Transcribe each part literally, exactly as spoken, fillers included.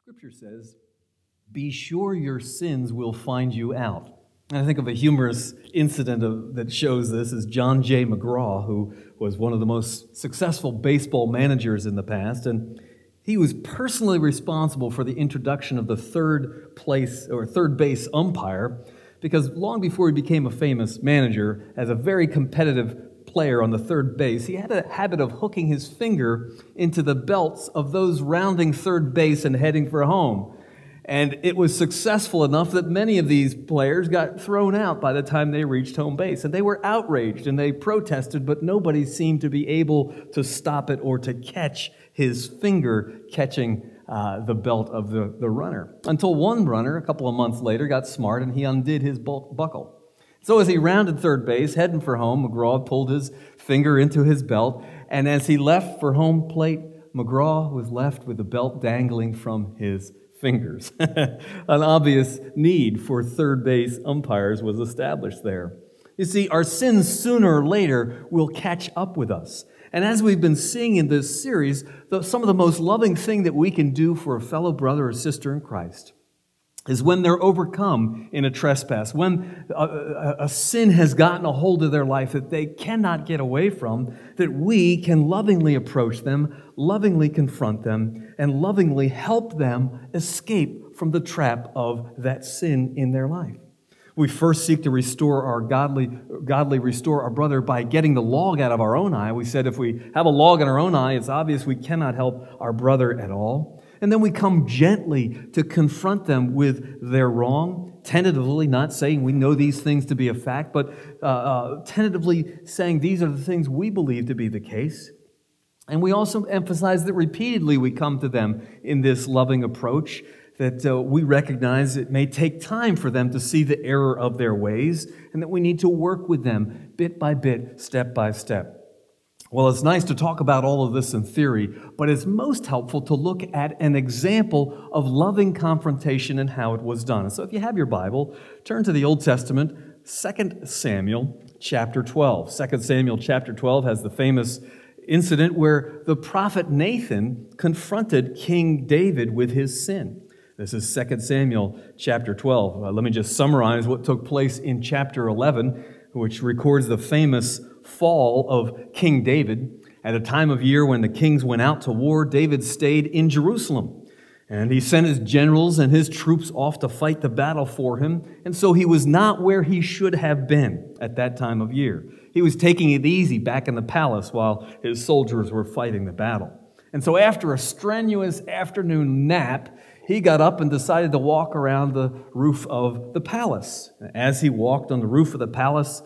Scripture says, "Be sure your sins will find you out." And I think of a humorous incident of, that shows this is John J. McGraw, who was one of the most successful baseball managers in the past, and he was personally responsible for the introduction of the third place or third base umpire, because long before he became a famous manager, as a very competitive player on the third base, he had a habit of hooking his finger into the belts of those rounding third base and heading for home. And it was successful enough that many of these players got thrown out by the time they reached home base. And they were outraged and they protested, but nobody seemed to be able to stop it or to catch his finger catching uh, the belt of the, the runner. Until one runner, a couple of months later, got smart and he undid his buckle. So as he rounded third base, heading for home, McGraw pulled his finger into his belt, and as he left for home plate, McGraw was left with the belt dangling from his fingers. An obvious need for third base umpires was established there. You see, our sins sooner or later will catch up with us. And as we've been seeing in this series, the, some of the most loving thing that we can do for a fellow brother or sister in Christ is when they're overcome in a trespass, when a, a, a sin has gotten a hold of their life that they cannot get away from, that we can lovingly approach them, lovingly confront them, and lovingly help them escape from the trap of that sin in their life. We first seek to restore our godly, godly restore our brother by getting the log out of our own eye. We said if we have a log in our own eye, it's obvious we cannot help our brother at all. And then we come gently to confront them with their wrong, tentatively, not saying we know these things to be a fact, but uh, uh, tentatively saying these are the things we believe to be the case. And we also emphasize that repeatedly we come to them in this loving approach, that uh, we recognize it may take time for them to see the error of their ways, and that we need to work with them bit by bit, step by step. Well, it's nice to talk about all of this in theory, but it's most helpful to look at an example of loving confrontation and how it was done. So if you have your Bible, turn to the Old Testament, Second Samuel chapter twelve. Second Samuel chapter twelve has the famous incident where the prophet Nathan confronted King David with his sin. This is Second Samuel chapter twelve. Uh, let me just summarize what took place in chapter eleven, which records the famous fall of King David. At a time of year when the kings went out to war, David stayed in Jerusalem. And he sent his generals and his troops off to fight the battle for him. And so he was not where he should have been at that time of year. He was taking it easy back in the palace while his soldiers were fighting the battle. And so after a strenuous afternoon nap, he got up and decided to walk around the roof of the palace. As he walked on the roof of the palace,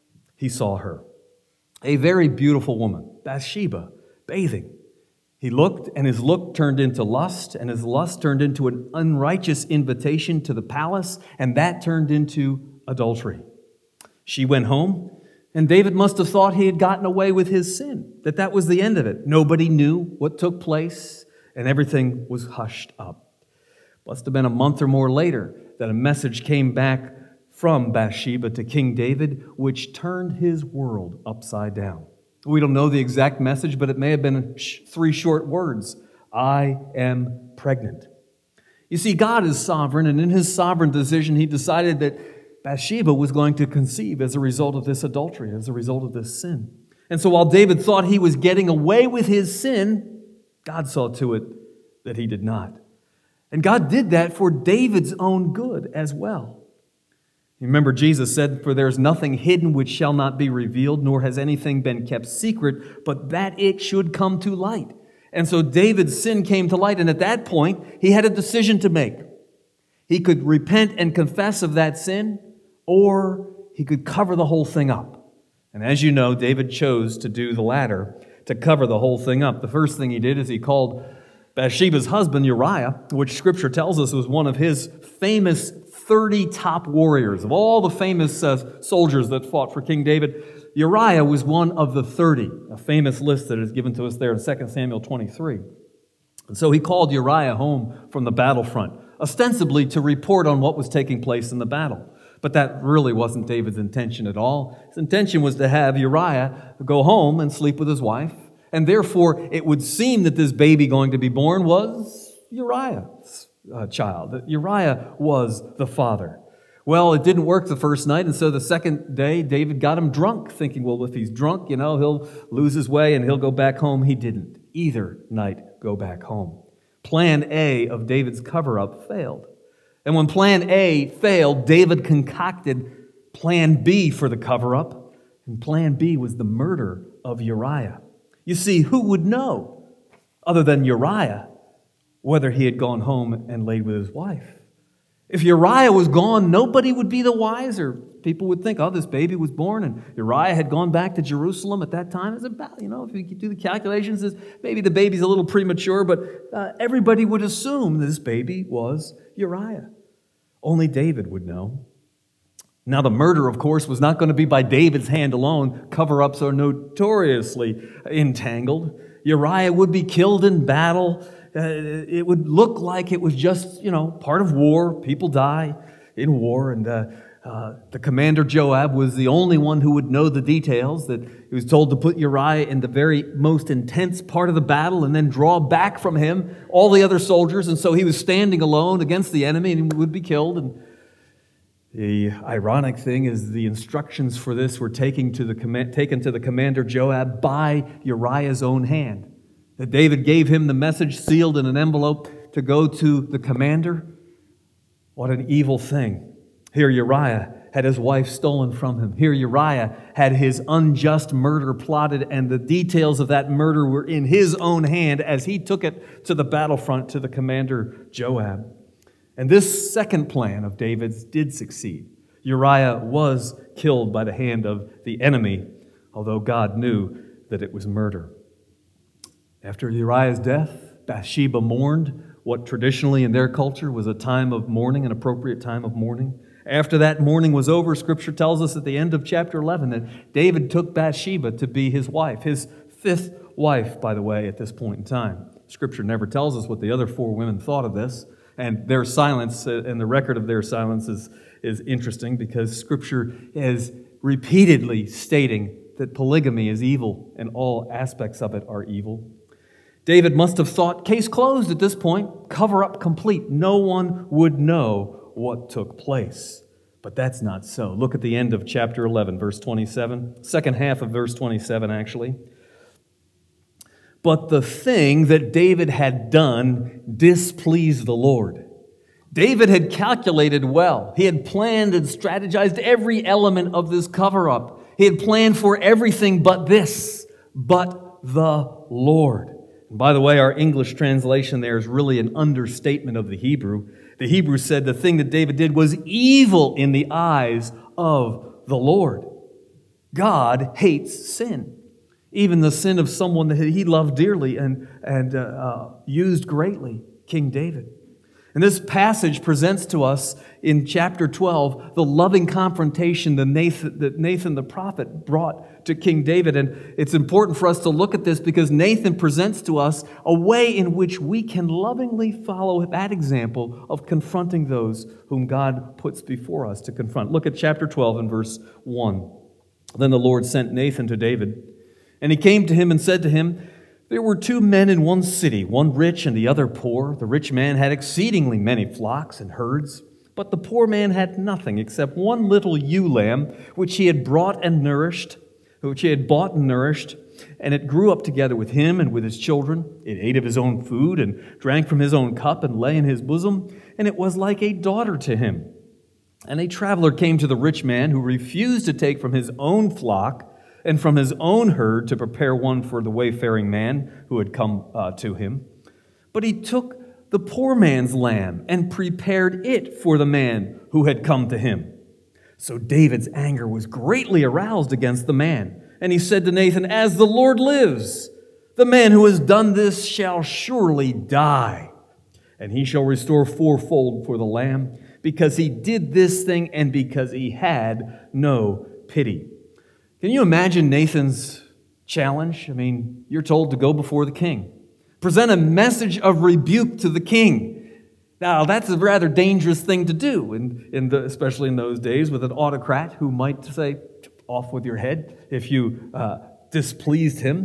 he saw her. A very beautiful woman, Bathsheba, bathing. He looked, and his look turned into lust, and his lust turned into an unrighteous invitation to the palace, and that turned into adultery. She went home, and David must have thought he had gotten away with his sin, that that was the end of it. Nobody knew what took place, and everything was hushed up. Must have been a month or more later that a message came back from Bathsheba to King David, which turned his world upside down. We don't know the exact message, but it may have been three short words. I am pregnant. You see, God is sovereign, and in his sovereign decision, he decided that Bathsheba was going to conceive as a result of this adultery, as a result of this sin. And so while David thought he was getting away with his sin, God saw to it that he did not. And God did that for David's own good as well. Remember, Jesus said, "For there is nothing hidden which shall not be revealed, nor has anything been kept secret, but that it should come to light." And so David's sin came to light, and at that point, he had a decision to make. He could repent and confess of that sin, or he could cover the whole thing up. And as you know, David chose to do the latter, to cover the whole thing up. The first thing he did is he called Bathsheba's husband, Uriah, which Scripture tells us was one of his famous thirty top warriors. Of all the famous uh, soldiers that fought for King David, Uriah was one of the thirty, a famous list that is given to us there in Second Samuel twenty-three. And so he called Uriah home from the battlefront, ostensibly to report on what was taking place in the battle. But that really wasn't David's intention at all. His intention was to have Uriah go home and sleep with his wife, and therefore it would seem that this baby going to be born was Uriah's uh, child. That Uriah was the father. Well, it didn't work the first night, and so the second day, David got him drunk, thinking, well, if he's drunk, you know, he'll lose his way and he'll go back home. He didn't. Either night, go back home. Plan A of David's cover-up failed. And when Plan A failed, David concocted Plan B for the cover-up, and Plan B was the murder of Uriah. You see, who would know, other than Uriah, whether he had gone home and laid with his wife? If Uriah was gone, nobody would be the wiser. People would think, oh, this baby was born, and Uriah had gone back to Jerusalem at that time. It's about, you know, if you could do the calculations, maybe the baby's a little premature, but uh, everybody would assume this baby was Uriah. Only David would know. Now, the murder, of course, was not going to be by David's hand alone. Cover-ups are notoriously entangled. Uriah would be killed in battle. Uh, it would look like it was just, you know, part of war. People die in war. And uh, uh, the commander Joab was the only one who would know the details, that he was told to put Uriah in the very most intense part of the battle and then draw back from him all the other soldiers. And so he was standing alone against the enemy and would be killed. And the ironic thing is the instructions for this were taken to the, comm- taken to the commander Joab by Uriah's own hand. That David gave him the message sealed in an envelope to go to the commander. What an evil thing. Here Uriah had his wife stolen from him. Here Uriah had his unjust murder plotted, and the details of that murder were in his own hand as he took it to the battlefront to the commander Joab. And this second plan of David's did succeed. Uriah was killed by the hand of the enemy, although God knew that it was murder. After Uriah's death, Bathsheba mourned what traditionally in their culture was a time of mourning, an appropriate time of mourning. After that mourning was over, Scripture tells us at the end of chapter eleven that David took Bathsheba to be his wife, his fifth wife, by the way, at this point in time. Scripture never tells us what the other four women thought of this, and their silence and the record of their silence is, is interesting because Scripture is repeatedly stating that polygamy is evil and all aspects of it are evil. David must have thought, case closed at this point, cover up complete. No one would know what took place. But that's not so. Look at the end of chapter eleven, verse twenty-seven. Second half of verse twenty-seven, actually. But the thing that David had done displeased the Lord. David had calculated well. He had planned and strategized every element of this cover-up. He had planned for everything but this, but the Lord. And by the way, our English translation there is really an understatement of the Hebrew. The Hebrew said the thing that David did was evil in the eyes of the Lord. God hates sin, even the sin of someone that he loved dearly and, and uh, uh, used greatly, King David. And this passage presents to us in chapter twelve the loving confrontation that Nathan, that Nathan the prophet brought to King David. And it's important for us to look at this because Nathan presents to us a way in which we can lovingly follow that example of confronting those whom God puts before us to confront. Look at chapter twelve and verse one. Then the Lord sent Nathan to David, and he came to him and said to him, there were two men in one city, one rich and the other poor. The rich man had exceedingly many flocks and herds, but the poor man had nothing except one little ewe lamb, which he had brought and nourished, which he had bought and nourished, and it grew up together with him and with his children. It ate of his own food and drank from his own cup and lay in his bosom, and it was like a daughter to him. And a traveler came to the rich man, who refused to take from his own flock and from his own herd to prepare one for the wayfaring man who had come uh, to him. But he took the poor man's lamb and prepared it for the man who had come to him. So David's anger was greatly aroused against the man. And he said to Nathan, as the Lord lives, the man who has done this shall surely die. And he shall restore fourfold for the lamb, because he did this thing and because he had no pity. Can you imagine Nathan's challenge? I mean, you're told to go before the king. Present a message of rebuke to the king. Now, that's a rather dangerous thing to do, in, in the, especially in those days with an autocrat who might say, off with your head if you uh, displeased him.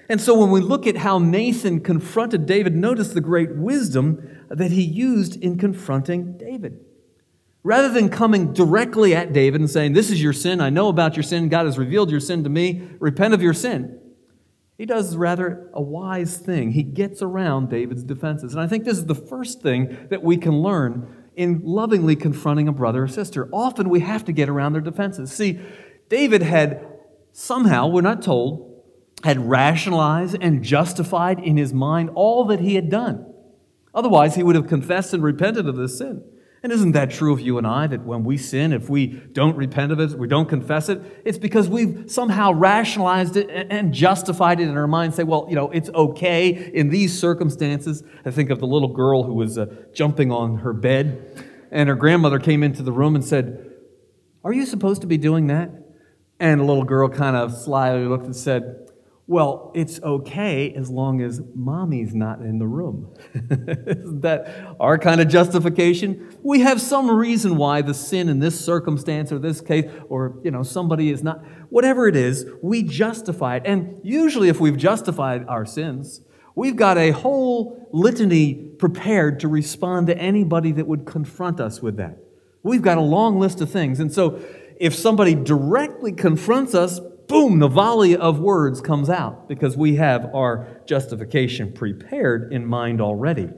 And so when we look at how Nathan confronted David, notice the great wisdom that he used in confronting David. Rather than coming directly at David and saying, this is your sin, I know about your sin, God has revealed your sin to me, repent of your sin. He does rather a wise thing. He gets around David's defenses. And I think this is the first thing that we can learn in lovingly confronting a brother or sister. Often we have to get around their defenses. See, David had somehow, we're not told, had rationalized and justified in his mind all that he had done. Otherwise, he would have confessed and repented of this sin. And isn't that true of you and I, that when we sin, if we don't repent of it, we don't confess it, it's because we've somehow rationalized it and justified it in our mind, say, well, you know, it's okay in these circumstances. I think of the little girl who was uh, jumping on her bed, and her grandmother came into the room and said, are you supposed to be doing that? And the little girl kind of slyly looked and said, well, it's okay as long as mommy's not in the room. Isn't that our kind of justification? We have some reason why the sin in this circumstance or this case, or, you know, somebody is not, whatever it is, we justify it. And usually if we've justified our sins, we've got a whole litany prepared to respond to anybody that would confront us with that. We've got a long list of things. And so if somebody directly confronts us, boom, the volley of words comes out because we have our justification prepared in mind already.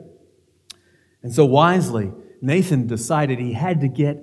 And so wisely, Nathan decided he had to get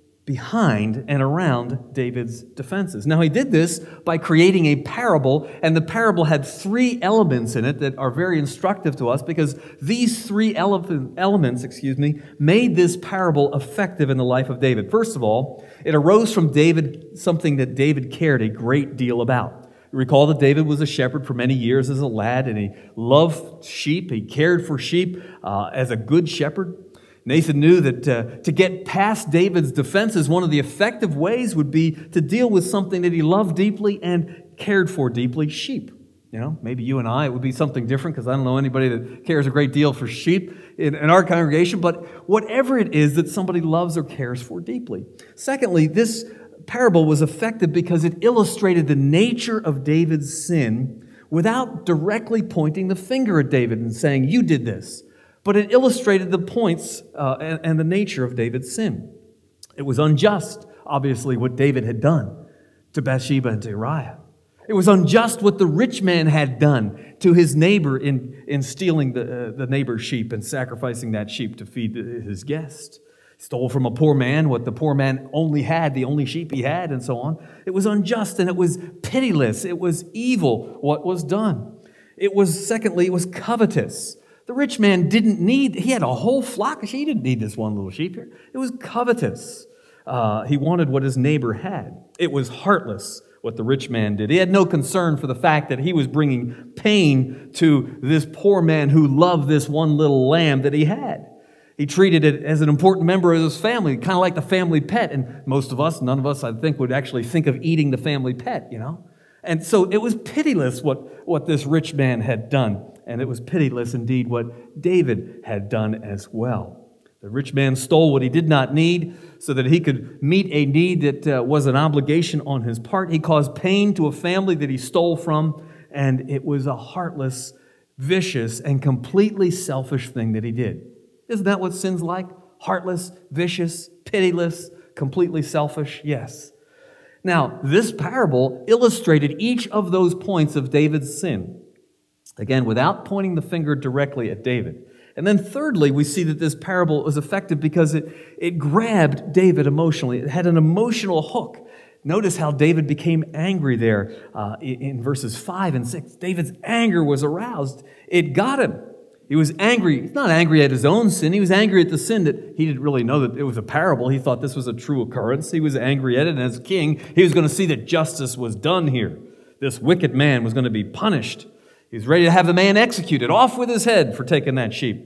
behind and around David's defenses. Now, he did this by creating a parable, and the parable had three elements in it that are very instructive to us because these three ele- elements, excuse me, made this parable effective in the life of David. First of all, it arose from David, something that David cared a great deal about. You recall that David was a shepherd for many years as a lad, and he loved sheep. He cared for sheep uh, as a good shepherd. Nathan knew that uh, to get past David's defenses, one of the effective ways would be to deal with something that he loved deeply and cared for deeply, sheep. You know, maybe you and I, it would be something different because I don't know anybody that cares a great deal for sheep in, in our congregation, but whatever it is that somebody loves or cares for deeply. Secondly, this parable was effective because it illustrated the nature of David's sin without directly pointing the finger at David and saying, you did this. But it illustrated the points uh, and, and the nature of David's sin. It was unjust, obviously, what David had done to Bathsheba and to Uriah. It was unjust what the rich man had done to his neighbor in, in stealing the, uh, the neighbor's sheep and sacrificing that sheep to feed his guest. He stole from a poor man what the poor man only had, the only sheep he had, and so on. It was unjust and it was pitiless. It was evil what was done. It was, secondly, it was covetous. The rich man didn't need, he had a whole flock of sheep. He didn't need this one little sheep here. It was covetous. Uh, he wanted what his neighbor had. It was heartless what the rich man did. He had no concern for the fact that he was bringing pain to this poor man who loved this one little lamb that he had. He treated it as an important member of his family, kind of like the family pet. And most of us, none of us, I think, would actually think of eating the family pet, you know. And so it was pitiless what, what this rich man had done. And it was pitiless indeed what David had done as well. The rich man stole what he did not need so that he could meet a need that uh, was an obligation on his part. He caused pain to a family that he stole from, and it was a heartless, vicious, and completely selfish thing that he did. Isn't that what sin's like? Heartless, vicious, pitiless, completely selfish? Yes. Now, this parable illustrated each of those points of David's sin. Again, without pointing the finger directly at David. And then thirdly, we see that this parable was effective because it, it grabbed David emotionally. It had an emotional hook. Notice how David became angry there uh, in, in verses five and six. David's anger was aroused. It got him. He was angry. He's not angry at his own sin. He was angry at the sin that he didn't really know that it was a parable. He thought this was a true occurrence. He was angry at it. And as king, he was going to see that justice was done here. This wicked man was going to be punished. He was ready to have the man executed, off with his head for taking that sheep.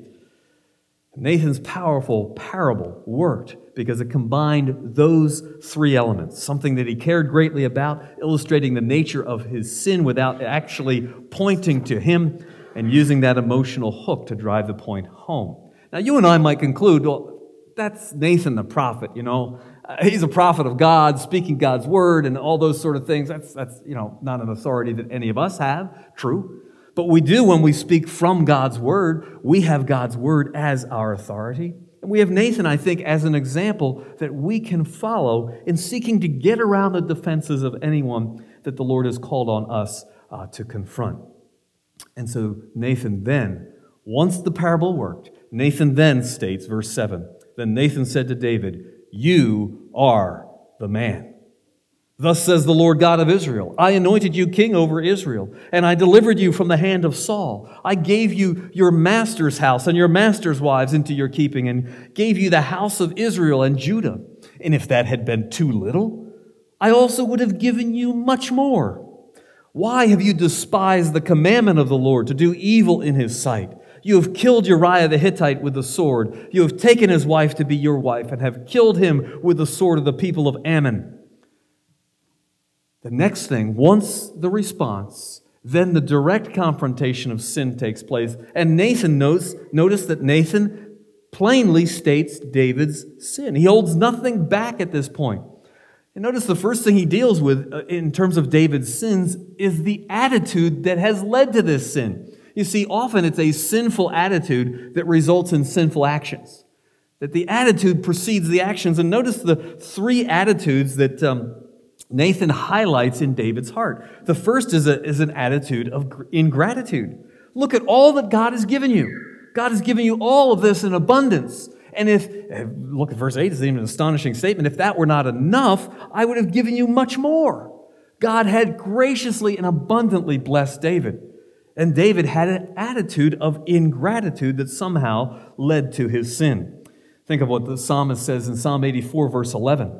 Nathan's powerful parable worked because it combined those three elements, something that he cared greatly about, illustrating the nature of his sin without actually pointing to him, and using that emotional hook to drive the point home. Now, you and I might conclude, well, that's Nathan the prophet, you know. Uh, he's a prophet of God, speaking God's word and all those sort of things. That's, that's, you know, not an authority that any of us have, true. But we do when we speak from God's word. We have God's word as our authority. And we have Nathan, I think, as an example that we can follow in seeking to get around the defenses of anyone that the Lord has called on us uh, to confront. And so Nathan then, once the parable worked, Nathan then states, verse seven, then Nathan said to David, "You are the man. Thus says the Lord God of Israel, I anointed you king over Israel, and I delivered you from the hand of Saul. I gave you your master's house and your master's wives into your keeping, and gave you the house of Israel and Judah. And if that had been too little, I also would have given you much more. Why have you despised the commandment of the Lord to do evil in his sight? You have killed Uriah the Hittite with the sword. You have taken his wife to be your wife, and have killed him with the sword of the people of Ammon." The next thing, once the response, then the direct confrontation of sin takes place. And Nathan knows, notice that Nathan plainly states David's sin. He holds nothing back at this point. And notice the first thing he deals with in terms of David's sins is the attitude that has led to this sin. You see, often it's a sinful attitude that results in sinful actions. That the attitude precedes the actions. And notice the three attitudes that um, Nathan highlights in David's heart. The first is, a, is an attitude of ingratitude. Look at all that God has given you. God has given you all of this in abundance. And if, look at verse eight, it's even an astonishing statement. If that were not enough, I would have given you much more. God had graciously and abundantly blessed David. And David had an attitude of ingratitude that somehow led to his sin. Think of what the psalmist says in Psalm eighty-four, verse eleven.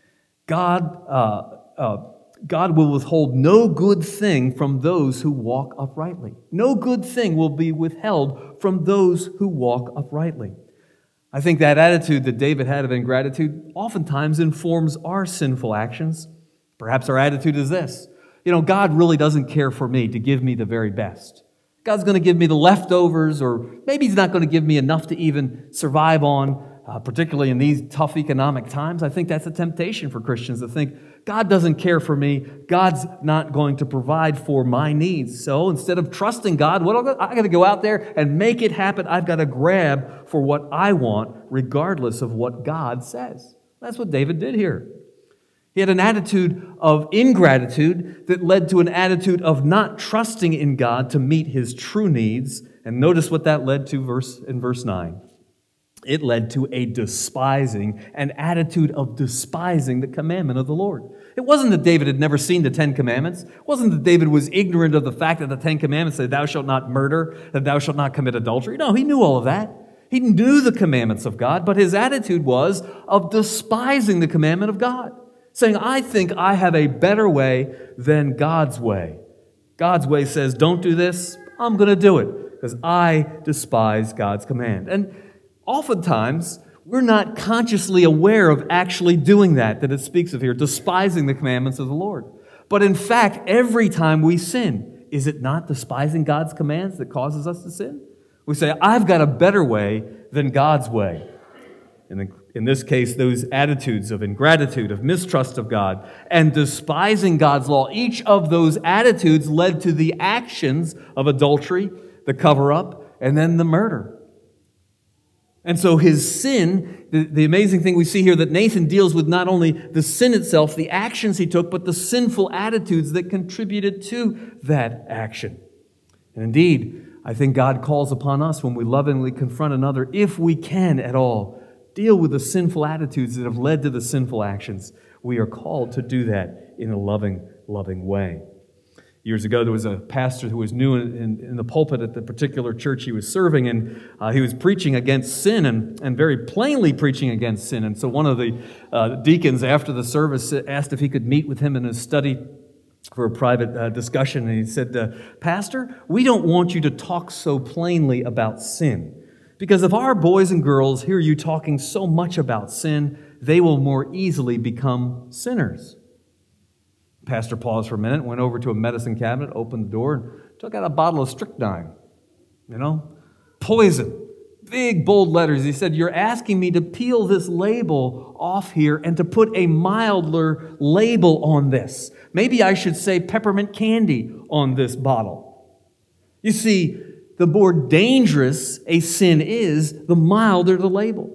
God, uh, uh, God will withhold no good thing from those who walk uprightly. No good thing will be withheld from those who walk uprightly. I think that attitude that David had of ingratitude oftentimes informs our sinful actions. Perhaps our attitude is this: you know, God really doesn't care for me to give me the very best. God's going to give me the leftovers, or maybe He's not going to give me enough to even survive on, uh, particularly in these tough economic times. I think that's a temptation for Christians to think, God doesn't care for me. God's not going to provide for my needs. So instead of trusting God, what I got to go out there and make it happen. I've got to grab for what I want, regardless of what God says. That's what David did here. He had an attitude of ingratitude that led to an attitude of not trusting in God to meet his true needs. And notice what that led to verse in verse nine. It led to a despising, an attitude of despising the commandment of the Lord. It wasn't that David had never seen the Ten Commandments. It wasn't that David was ignorant of the fact that the Ten Commandments say, thou shalt not murder, that thou shalt not commit adultery. No, he knew all of that. He knew the commandments of God, but his attitude was of despising the commandment of God. Saying, I think I have a better way than God's way. God's way says, don't do this. I'm going to do it because I despise God's command. And oftentimes, we're not consciously aware of actually doing that, that it speaks of here, despising the commandments of the Lord. But in fact, every time we sin, is it not despising God's commands that causes us to sin? We say, I've got a better way than God's way. And in this case, those attitudes of ingratitude, of mistrust of God, and despising God's law, each of those attitudes led to the actions of adultery, the cover-up, and then the murder. And so his sin, the, the amazing thing we see here that Nathan deals with not only the sin itself, the actions he took, but the sinful attitudes that contributed to that action. And indeed, I think God calls upon us when we lovingly confront another, if we can at all, deal with the sinful attitudes that have led to the sinful actions. We are called to do that in a loving, loving way. Years ago, there was a pastor who was new in, in, in the pulpit at the particular church he was serving, and uh, he was preaching against sin and, and very plainly preaching against sin. And so one of the uh, deacons after the service asked if he could meet with him in his study for a private uh, discussion. And he said, uh, Pastor, we don't want you to talk so plainly about sin. Because if our boys and girls hear you talking so much about sin, they will more easily become sinners. Pastor paused for a minute, went over to a medicine cabinet, opened the door, and took out a bottle of strychnine. You know, poison. big, bold letters. He said, you're asking me to peel this label off here and to put a milder label on this. Maybe I should say peppermint candy on this bottle. You see, the more dangerous a sin is, the milder the label.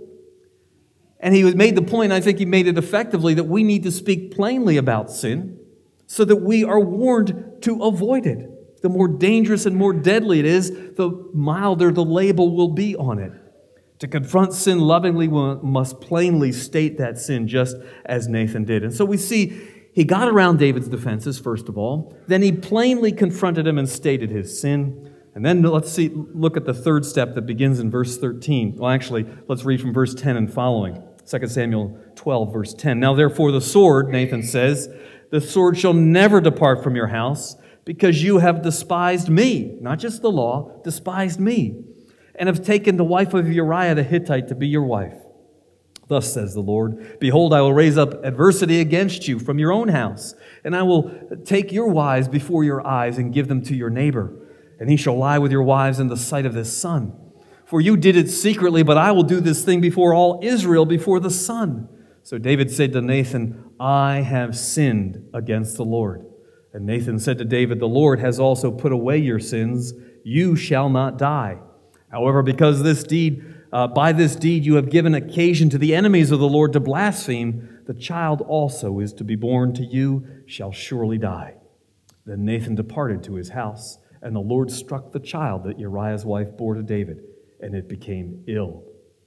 And he made the point, I think he made it effectively, that we need to speak plainly about sin so that we are warned to avoid it. The more dangerous and more deadly it is, the milder the label will be on it. To confront sin lovingly, we must plainly state that sin, just as Nathan did. And so we see he got around David's defenses, first of all. Then he plainly confronted him and stated his sin. And then let's see, look at the third step that begins in verse thirteen. Well, actually, let's read from verse ten and following. Second Samuel twelve, verse ten. Now therefore the sword, Nathan says, the sword shall never depart from your house, because you have despised me, not just the law, despised me, and have taken the wife of Uriah the Hittite to be your wife. Thus says the Lord, behold, I will raise up adversity against you from your own house, and I will take your wives before your eyes and give them to your neighbor, and he shall lie with your wives in the sight of his son. For you did it secretly, but I will do this thing before all Israel, before the sun. So David said to Nathan, I have sinned against the Lord. And Nathan said to David, the Lord has also put away your sins. You shall not die. However, because this deed, uh, by this deed you have given occasion to the enemies of the Lord to blaspheme, the child also is to be born to you, shall surely die. Then Nathan departed to his house, and the Lord struck the child that Uriah's wife bore to David, and it became ill.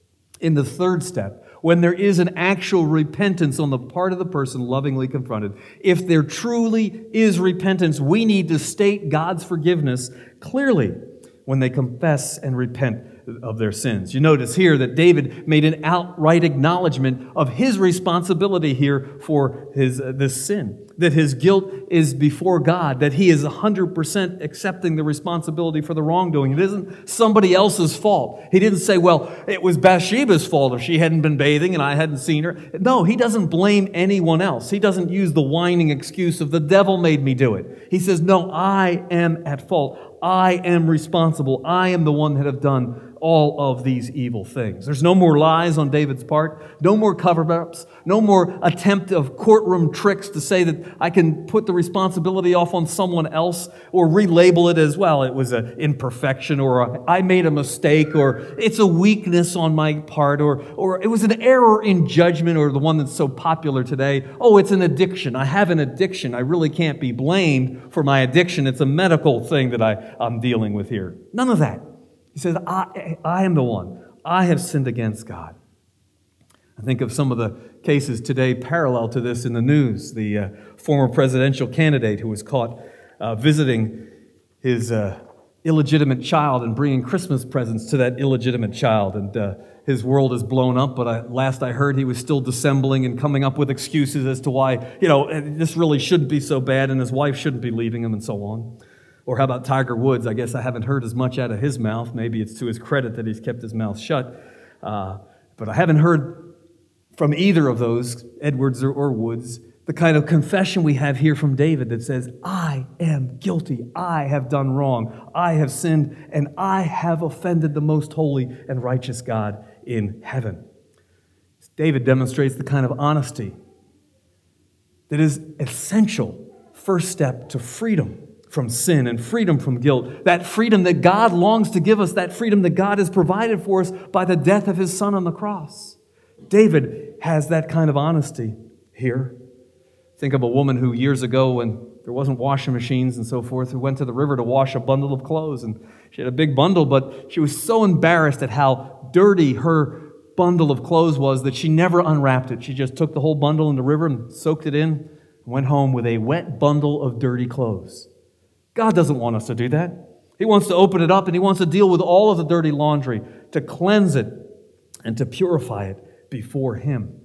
In the third step, when there is an actual repentance on the part of the person lovingly confronted, if there truly is repentance, we need to state God's forgiveness clearly when they confess and repent of their sins. You notice here that David made an outright acknowledgement of his responsibility here for his uh, this sin, that his guilt is before God, that he is one hundred percent accepting the responsibility for the wrongdoing. It isn't somebody else's fault. He didn't say, well, it was Bathsheba's fault if she hadn't been bathing and I hadn't seen her. No, he doesn't blame anyone else. He doesn't use the whining excuse of the devil made me do it. He says, no, I am at fault. I am responsible. I am the one that have done all of these evil things. There's no more lies on David's part, no more cover-ups, no more attempt of courtroom tricks to say that I can put the responsibility off on someone else or relabel it as, well, it was an imperfection, or a, I made a mistake, or it's a weakness on my part, or, or it was an error in judgment, or the one that's so popular today, oh, it's an addiction. I have an addiction. I really can't be blamed for my addiction. It's a medical thing that I, I'm dealing with here. None of that. He says, I, I am the one. I have sinned against God. I think of some of the cases today parallel to this in the news. The uh, former presidential candidate who was caught uh, visiting his uh, illegitimate child and bringing Christmas presents to that illegitimate child. And uh, his world is blown up, but I, last I heard he was still dissembling and coming up with excuses as to why, you know, this really shouldn't be so bad and his wife shouldn't be leaving him and so on. Or how about Tiger Woods? I guess I haven't heard as much out of his mouth. Maybe it's to his credit that he's kept his mouth shut. Uh, but I haven't heard from either of those, Edwards or, or Woods, the kind of confession we have here from David that says, I am guilty. I have done wrong. I have sinned, and I have offended the most holy and righteous God in heaven. David demonstrates the kind of honesty that is essential first step to freedom from sin and freedom from guilt. That freedom that God longs to give us, that freedom that God has provided for us by the death of his Son on the cross. David has that kind of honesty here. Think of a woman who years ago, when there wasn't washing machines and so forth, who went to the river to wash a bundle of clothes. And she had a big bundle, but she was so embarrassed at how dirty her bundle of clothes was that she never unwrapped it. She just took the whole bundle in the river and soaked it in and went home with a wet bundle of dirty clothes. God doesn't want us to do that. He wants to open it up and he wants to deal with all of the dirty laundry, to cleanse it and to purify it before him.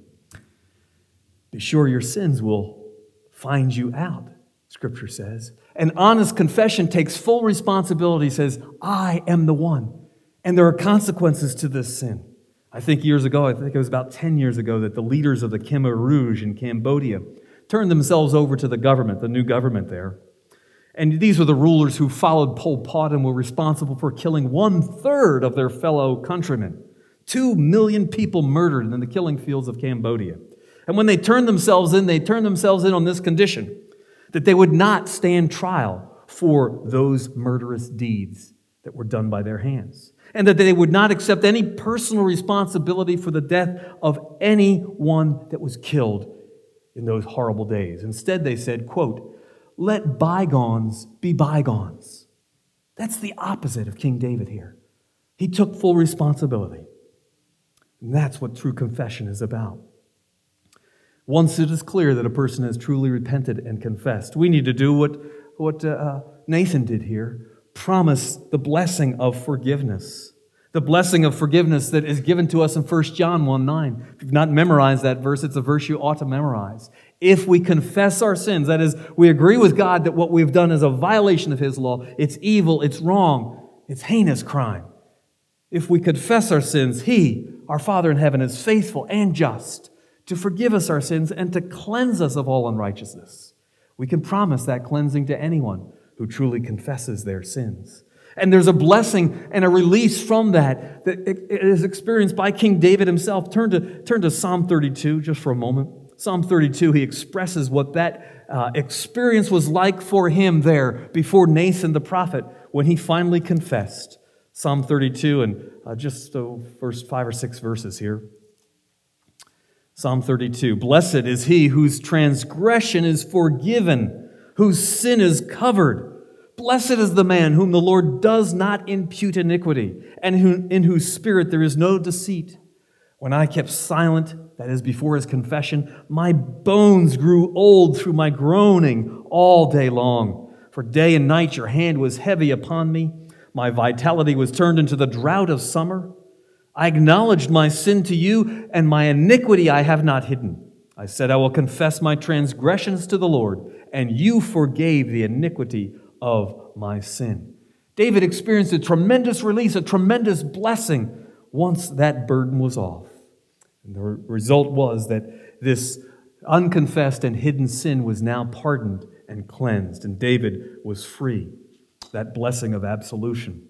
Be sure your sins will find you out, Scripture says. An honest confession takes full responsibility, says, I am the one. And there are consequences to this sin. I think years ago, I think it was about ten years ago, that the leaders of the Khmer Rouge in Cambodia turned themselves over to the government, the new government there. And these were the rulers who followed Pol Pot and were responsible for killing one-third of their fellow countrymen. Two million people murdered in the killing fields of Cambodia. And when they turned themselves in, they turned themselves in on this condition, that they would not stand trial for those murderous deeds that were done by their hands, and that they would not accept any personal responsibility for the death of anyone that was killed in those horrible days. Instead, they said, quote, "Let bygones be bygones." That's the opposite of King David here. He took full responsibility. And that's what true confession is about. Once it is clear that a person has truly repented and confessed, we need to do what, what uh, Nathan did here, promise the blessing of forgiveness. The blessing of forgiveness that is given to us in First John one nine. If you've not memorized that verse, it's a verse you ought to memorize. If we confess our sins, that is, we agree with God that what we've done is a violation of His law, it's evil, it's wrong, it's heinous crime. If we confess our sins, He, our Father in heaven, is faithful and just to forgive us our sins and to cleanse us of all unrighteousness. We can promise that cleansing to anyone who truly confesses their sins. And there's a blessing and a release from that that is experienced by King David himself. Turn to, turn to Psalm thirty-two just for a moment. Psalm thirty-two, he expresses what that uh, experience was like for him there before Nathan the prophet when he finally confessed. Psalm thirty-two, and uh, just the first five or six verses here. Psalm thirty-two, "Blessed is he whose transgression is forgiven, whose sin is covered. Blessed is the man whom the Lord does not impute iniquity, and who, in whose spirit there is no deceit. When I kept silent," that is before his confession, "my bones grew old through my groaning all day long. For day and night your hand was heavy upon me. My vitality was turned into the drought of summer. I acknowledged my sin to you, and my iniquity I have not hidden. I said, I will confess my transgressions to the Lord, and you forgave the iniquity of my sin." David experienced a tremendous release, a tremendous blessing once that burden was off. And the result was that this unconfessed and hidden sin was now pardoned and cleansed, and David was free. That blessing of absolution.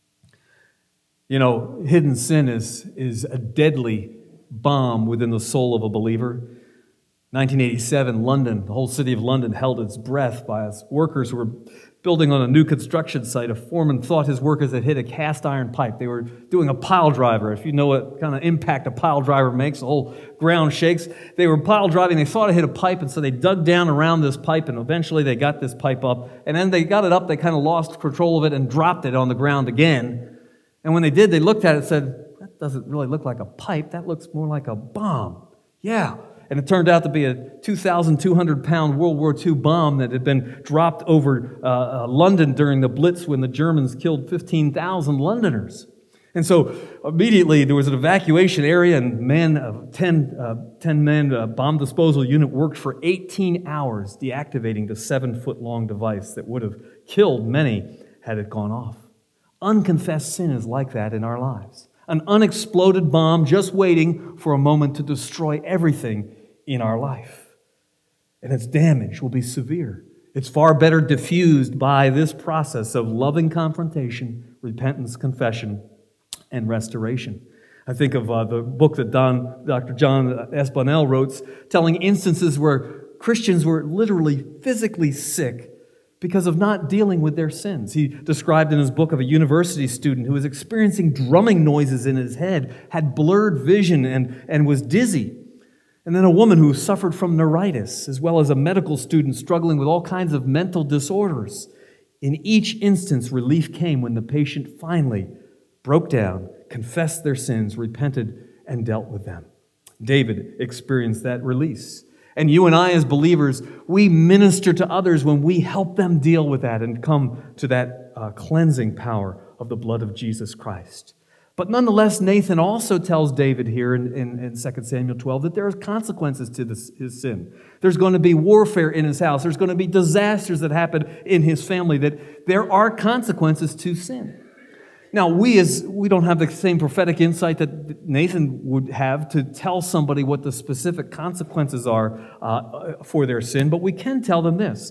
You know, hidden sin is, is a deadly bomb within the soul of a believer. nineteen eighty-seven, London, the whole city of London held its breath by its workers who were building on a new construction site. A foreman thought his workers had hit a cast iron pipe. They were doing a pile driver. If you know what kind of impact a pile driver makes, the whole ground shakes. They were pile driving. They thought it hit a pipe, and so they dug down around this pipe, and eventually they got this pipe up. And then they got it up, they kind of lost control of it and dropped it on the ground again. And when they did, they looked at it and said, that doesn't really look like a pipe. That looks more like a bomb. Yeah. And it turned out to be a two thousand two hundred pound World War Two bomb that had been dropped over uh, uh, London during the Blitz when the Germans killed fifteen thousand Londoners. And so immediately there was an evacuation area, and men, uh, ten, uh, ten men, uh, bomb disposal unit worked for eighteen hours deactivating the seven-foot-long device that would have killed many had it gone off. Unconfessed sin is like that in our lives. An unexploded bomb just waiting for a moment to destroy everything in our life. And its damage will be severe. It's far better diffused by this process of loving confrontation, repentance, confession, and restoration. I think of uh, the book that Don, Doctor John Esponell wrote, telling instances where Christians were literally physically sick because of not dealing with their sins. He described in his book of a university student who was experiencing drumming noises in his head, had blurred vision, and, and was dizzy. And then a woman who suffered from neuritis, as well as a medical student struggling with all kinds of mental disorders. In each instance, relief came when the patient finally broke down, confessed their sins, repented, and dealt with them. David experienced that release. And you and I as believers, we minister to others when we help them deal with that and come to that uh, cleansing power of the blood of Jesus Christ. But nonetheless, Nathan also tells David here in, in, in Second Samuel twelve that there are consequences to this, his sin. There's going to be warfare in his house. There's going to be disasters that happen in his family, that there are consequences to sin. Now, we as we don't have the same prophetic insight that Nathan would have to tell somebody what the specific consequences are uh, for their sin, but we can tell them this.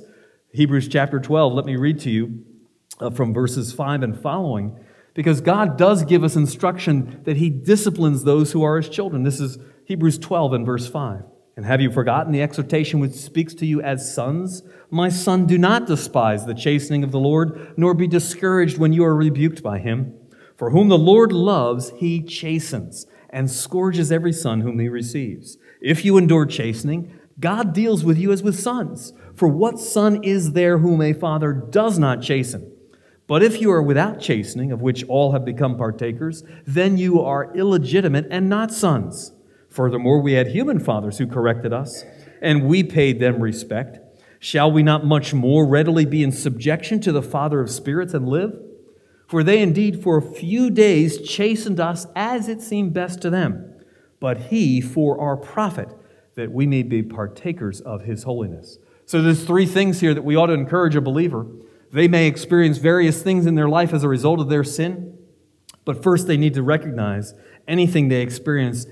Hebrews chapter twelve, let me read to you uh, from verses five and following, because God does give us instruction that He disciplines those who are His children. This is Hebrews twelve and verse five. And have you forgotten the exhortation which speaks to you as sons? My son, do not despise the chastening of the Lord, nor be discouraged when you are rebuked by Him. For whom the Lord loves, He chastens, and scourges every son whom He receives. If you endure chastening, God deals with you as with sons. For what son is there whom a father does not chasten? But if you are without chastening, of which all have become partakers, then you are illegitimate and not sons. Furthermore, we had human fathers who corrected us, and we paid them respect. Shall we not much more readily be in subjection to the Father of spirits and live? For they indeed for a few days chastened us as it seemed best to them, but He for our profit, that we may be partakers of His holiness. So there's three things here that we ought to encourage a believer. They may experience various things in their life as a result of their sin, but first they need to recognize anything they experience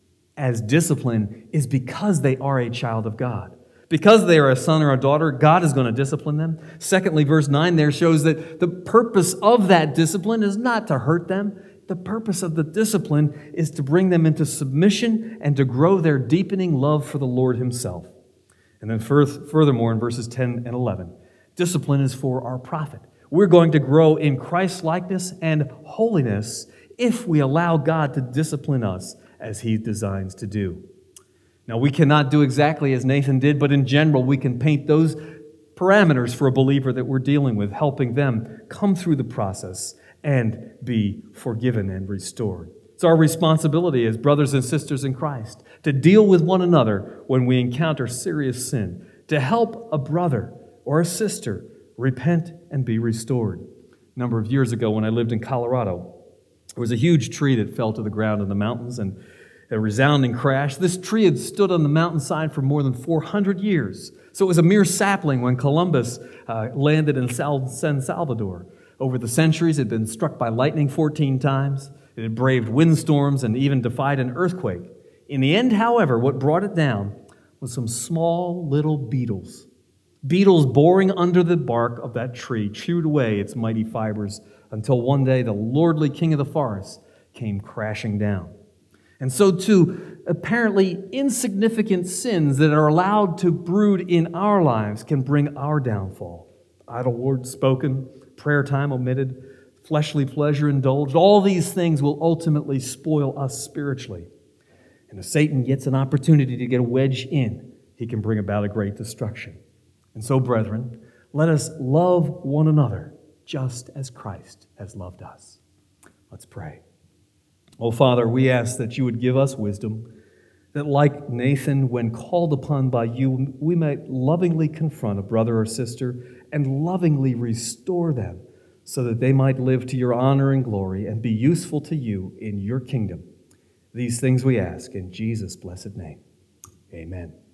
as discipline is because they are a child of God. Because they are a son or a daughter, God is going to discipline them. Secondly, verse nine there shows that the purpose of that discipline is not to hurt them. The purpose of the discipline is to bring them into submission and to grow their deepening love for the Lord Himself. And then furthermore, in verses ten and eleven, discipline is for our profit. We're going to grow in Christ-likeness and holiness if we allow God to discipline us as He designs to do. Now, we cannot do exactly as Nathan did, but in general, we can paint those parameters for a believer that we're dealing with, helping them come through the process and be forgiven and restored. It's our responsibility as brothers and sisters in Christ to deal with one another when we encounter serious sin, to help a brother or a sister repent and be restored. A number of years ago when I lived in Colorado, there was a huge tree that fell to the ground in the mountains and a resounding crash. This tree had stood on the mountainside for more than four hundred years. So it was a mere sapling when Columbus uh, landed in San Salvador. Over the centuries, it had been struck by lightning fourteen times. It had braved windstorms and even defied an earthquake. In the end, however, what brought it down was some small little beetles. Beetles boring under the bark of that tree chewed away its mighty fibers until one day the lordly king of the forest came crashing down. And so too, apparently insignificant sins that are allowed to brood in our lives can bring our downfall. Idle words spoken, prayer time omitted, fleshly pleasure indulged, all these things will ultimately spoil us spiritually. And if Satan gets an opportunity to get a wedge in, he can bring about a great destruction. And so, brethren, let us love one another just as Christ has loved us. Let's pray. Oh, Father, we ask that you would give us wisdom, that like Nathan, when called upon by you, we might lovingly confront a brother or sister and lovingly restore them so that they might live to your honor and glory and be useful to you in your kingdom. These things we ask in Jesus' blessed name. Amen.